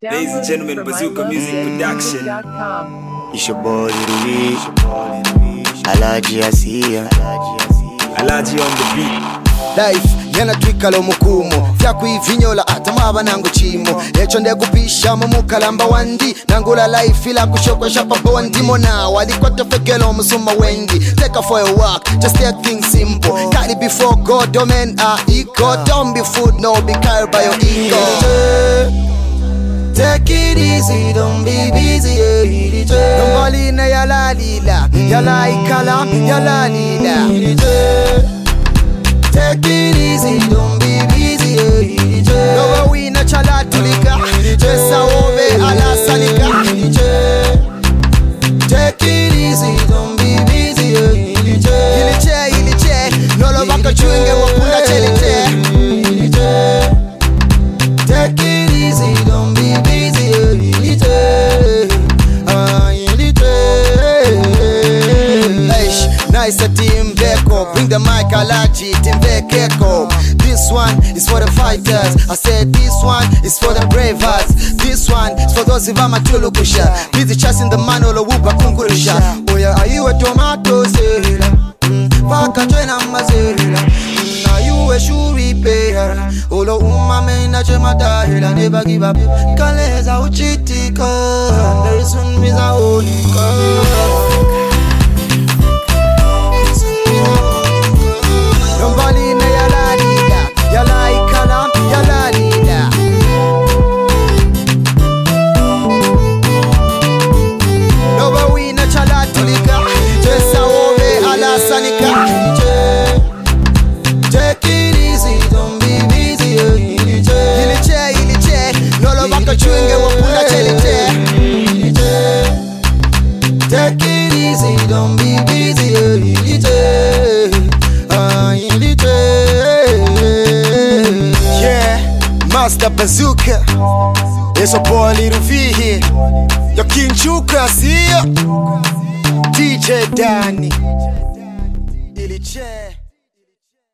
Ladies and gentlemen, Bazooka Music Production. It's your boy Ruiz, Alaji Asia, Alaji on the beat. Life yana twikala omukumo vyakuivinyola atamaba nangu chimo echo ndekupisha mukalamba wandi nangula life ila kushokwesha pabondi mona walikwata fekelo omusuma wengi take for a walk, just take things simple. Carry before God, don't men are equal. Don't be food, no be carried by your ego. Take it easy, don't be busy. Nobody na yala lila, yala ikala, yala lila. Take it easy, don't be busy. No we na chala tulika, chesa ove ala salika. Take it easy, don't be busy. Iliche, no lo baka chunge wakula chelite. Take it easy, don't be busy. Nice a team Beko, bring the mic Alaji, team Beko. This one is for the fighters. I said this one is for the brave hearts. This one is for those Ivama Tulukusha. Busy chasing the man all wuba kunkurisha. Oh yeah, are you a tomato zera? Vaka joina mazera. Are you a shuri pair? Olo umame na chemadahila. Never give up. Kaleza uchitika. Very soon miza onika. Take it easy, don't be busy. Iliche, nolo baka chunge wakula chelite. Take it easy, don't be busy. Yeah, Master Bazooka. It's a boy Little V here. Your King Chuka, see ya. DJ Danny Iliche.